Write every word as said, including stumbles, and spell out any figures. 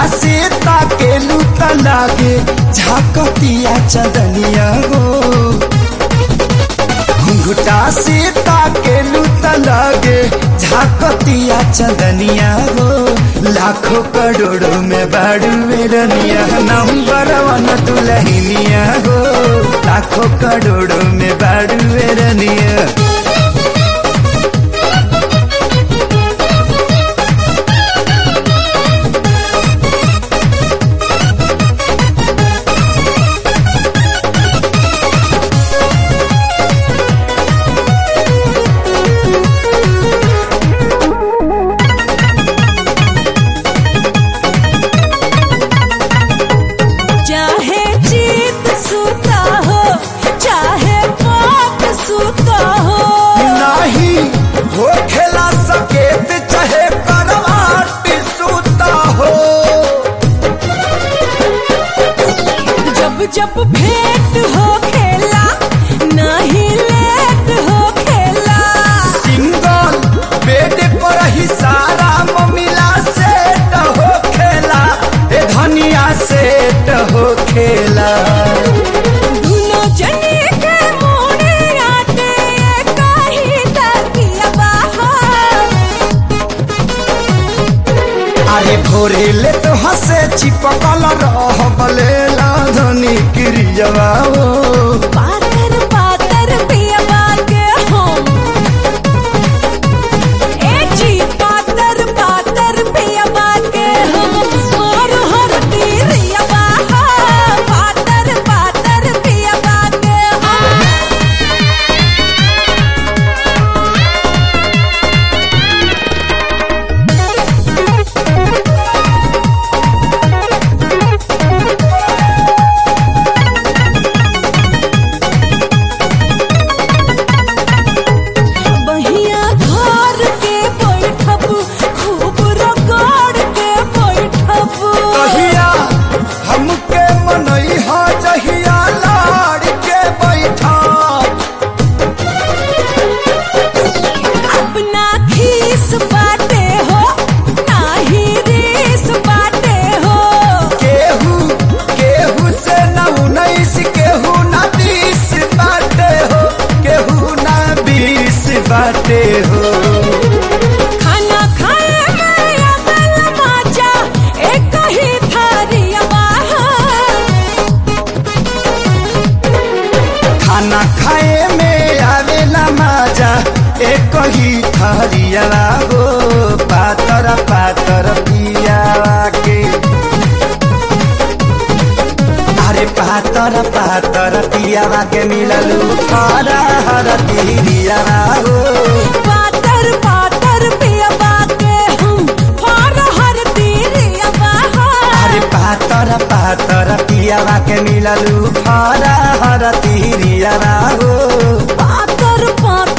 से ताकेलू त लागे झाकतिया चंदनिया हो। घुंघटा से ताकेलू त लागे झाकतिया चंदनिया हो। लाखों करोड़ों में बाड़ू रनिया नंबर वन दुल्हनिया हो। लाखों करोड़ों में बाड़ू रनिया। जब भेंट हो खेला नहीं लेट हो खेला। सिंगल बेड पर ही सारा ममिला सेट हो खेला। ए धनिया सेट हो खेला। दोनों जने के मोड़े आते कहीं तकिया बाहर। अरे भोरे ले तो हंसे चिपकल रह बलेला धनी क्रियवा हो। पातर पातर पियवा के हम ए जी पातर पातर पियवा के हम हर हर तीरियवा पातर पातर पियवा के हम। बाटे हो खाना खाए में अगल माजा एक ही थारिया बाहर। खाना खाए में आवेला मजा एक ही थारिया हो। पातर पातर पिया के अरे पातर पातर पिया के मिललू हरा हर तीरिया हो। पातर पातर पियवा के हम हर हर तीरिया बाहर। अरे पातर पातर पिया के मिललू हरा हर तीरिया हो। पातर पातर